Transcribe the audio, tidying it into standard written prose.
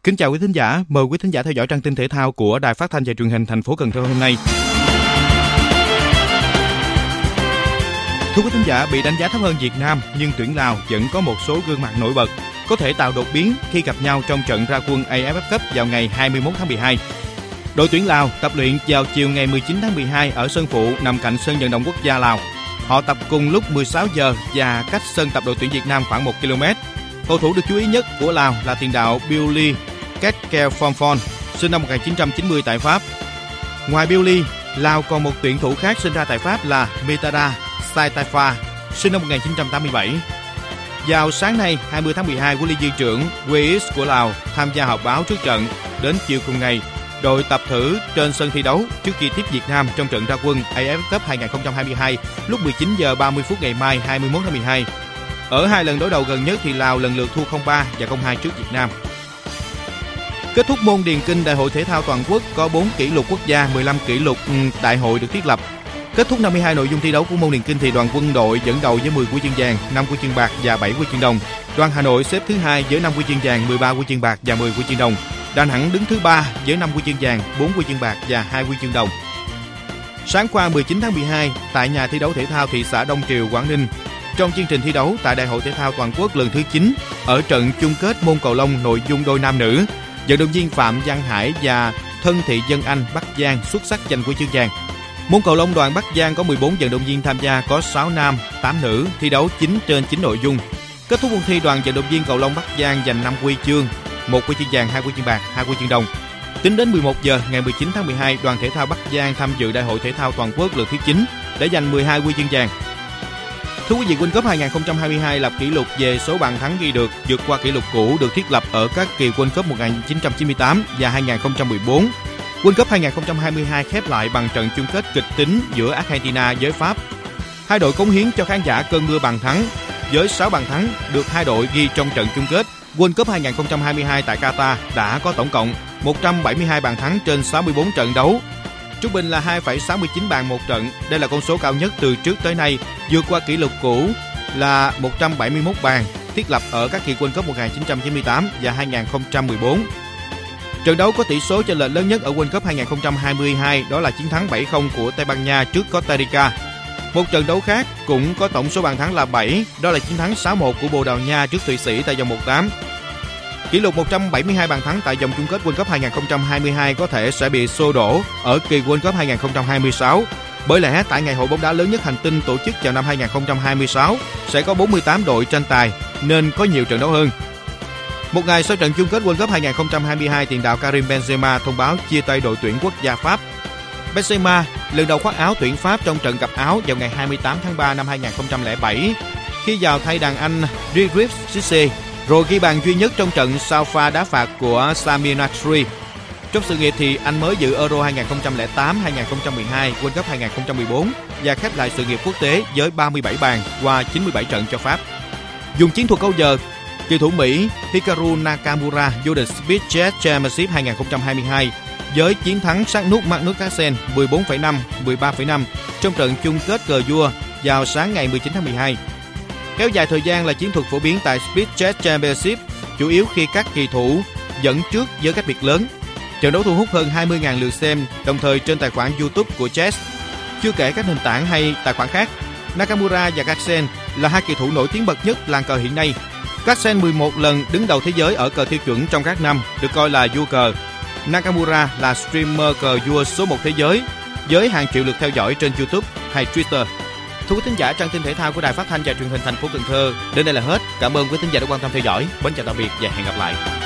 Kính chào quý thính giả, mời quý thính giả theo dõi trang tin thể thao của Đài Phát thanh và Truyền hình thành phố Cần Thơ hôm nay. Thưa quý thính giả, bị đánh giá thấp hơn Việt Nam nhưng tuyển Lào vẫn có một số gương mặt nổi bật, có thể tạo đột biến khi gặp nhau trong trận ra quân AFF Cup vào ngày 21 tháng 12. Đội tuyển Lào tập luyện vào chiều ngày 19 tháng 12 ở sân phụ nằm cạnh sân vận động quốc gia Lào. Họ tập cùng lúc 16 giờ và cách sân tập đội tuyển Việt Nam khoảng 1 km. Cầu thủ được chú ý nhất của Lào là tiền đạo Billy Ketkelphomphon, sinh năm 1990 tại Pháp. Ngoài Billy, Lào còn một tuyển thủ khác sinh ra tại Pháp là Mitada Saitafa, sinh năm 1987. Vào sáng nay, 20 tháng 12, huấn luyện viên trưởng Weis của Lào tham gia họp báo trước trận. Đến chiều cùng ngày, đội tập thử trên sân thi đấu trước khi tiếp Việt Nam trong trận ra quân AFF Cup 2022 lúc 19 giờ 30 phút ngày mai 21 tháng 12. Ở hai lần đối đầu gần nhất thì Lào lần lượt thua 0-3 và 0-2 trước Việt Nam. Kết thúc môn điền kinh Đại hội thể thao toàn quốc, có 4 kỷ lục quốc gia, 15 kỷ lục đại hội được thiết lập. Kết thúc 52 nội dung thi đấu của môn điền kinh thì đoàn Quân đội dẫn đầu với 10 huy chương vàng, 5 huy chương bạc và 7 huy chương đồng. Đoàn Hà Nội xếp thứ hai với 5 huy chương vàng, 13 huy chương bạc và 10 huy chương đồng. Đà Nẵng đứng thứ 3 với 5 huy chương vàng, 4 huy chương bạc và 2 huy chương đồng. Sáng qua 19 tháng 12, tại nhà thi đấu thể thao thị xã Đông Triều, Quảng Ninh, trong chương trình thi đấu tại Đại hội thể thao toàn quốc lần thứ 9, ở trận chung kết môn cầu lông nội dung đôi nam nữ, vận động viên Phạm Văn Hải và Thân Thị Dân Anh Bắc Giang xuất sắc giành huy chương vàng. Môn cầu lông đoàn Bắc Giang có 14 vận động viên tham gia, có 6 nam, 8 nữ, thi đấu 9 trên 9 nội dung. Kết thúc cuộc thi, đoàn vận động viên cầu lông Bắc Giang giành 5 huy chương, 1 huy chương vàng, 2 huy chương bạc, 2 huy chương đồng. Tính đến 11 giờ ngày 19 tháng 12, đoàn thể thao Bắc Giang tham dự Đại hội thể thao toàn quốc lần thứ 9 để giành 12 huy chương vàng. Thưa quý vị, World Cup 2022 lập kỷ lục về số bàn thắng ghi được, vượt qua kỷ lục cũ được thiết lập ở các kỳ World Cup 1998 và 2014. World Cup 2022 khép lại bằng trận chung kết kịch tính giữa Argentina với Pháp. Hai đội cống hiến cho khán giả cơn mưa bàn thắng, với 6 bàn thắng được hai đội ghi trong trận chung kết. World Cup 2022 tại Qatar đã có tổng cộng 172 bàn thắng trên 64 trận đấu. Trung bình là 2,69 bàn một trận. Đây là con số cao nhất từ trước tới nay, vượt qua kỷ lục cũ là 171 bàn thiết lập ở các kỳ World Cup 1998 và 2014. Trận đấu có tỷ số chênh lệch lớn nhất ở World Cup 2022 đó là chiến thắng 7-0 của Tây Ban Nha trước Costa Rica. Một trận đấu khác cũng có tổng số bàn thắng là 7, đó là chiến thắng 6-1 của Bồ Đào Nha trước Thụy Sĩ tại vòng 1/8. Kỷ lục 172 bàn thắng tại vòng chung kết World Cup 2022 có thể sẽ bị xô đổ ở kỳ World Cup 2026. Bởi lẽ tại ngày hội bóng đá lớn nhất hành tinh tổ chức vào năm 2026 sẽ có 48 đội tranh tài nên có nhiều trận đấu hơn. Một ngày sau trận chung kết World Cup 2022, tiền đạo Karim Benzema thông báo chia tay đội tuyển quốc gia Pháp. Benzema lần đầu khoác áo tuyển Pháp trong trận gặp Áo vào ngày 28 tháng 3 năm 2007 khi vào thay đàn Anh Riyad Cisse, rồi ghi bàn duy nhất trong trận sau pha đá phạt của Samir Nasri. Trong sự nghiệp thì anh mới dự Euro 2008, 2012, World Cup 2014 và khép lại sự nghiệp quốc tế với 37 bàn qua 97 trận cho Pháp. Dùng chiến thuật câu giờ, cầu thủ Mỹ Hikaru Nakamura vô địch Speed Jet Championship 2022 với chiến thắng sát nút Magnus Carlsen 14,5, 13,5 trong trận chung kết cờ vua vào sáng ngày 19 tháng 12. Kéo dài thời gian là chiến thuật phổ biến tại Speed Jet Championship, chủ yếu khi các kỳ thủ dẫn trước với cách biệt lớn. Trận đấu thu hút hơn 20.000 lượt xem, đồng thời trên tài khoản YouTube của Jet. Chưa kể các nền tảng hay tài khoản khác, Nakamura và Carlsen là hai kỳ thủ nổi tiếng bậc nhất làng cờ hiện nay. Carlsen 11 lần đứng đầu thế giới ở cờ tiêu chuẩn trong các năm, được coi là vua cờ. Nakamura là streamer cờ vua số 1 thế giới, với hàng triệu lượt theo dõi trên YouTube hay Twitter. Thưa quý thính giả, trang tin thể thao của Đài Phát thanh và Truyền hình thành phố Cần Thơ đến đây là hết. Cảm ơn quý thính giả đã quan tâm theo dõi. Mến chào tạm biệt và hẹn gặp lại.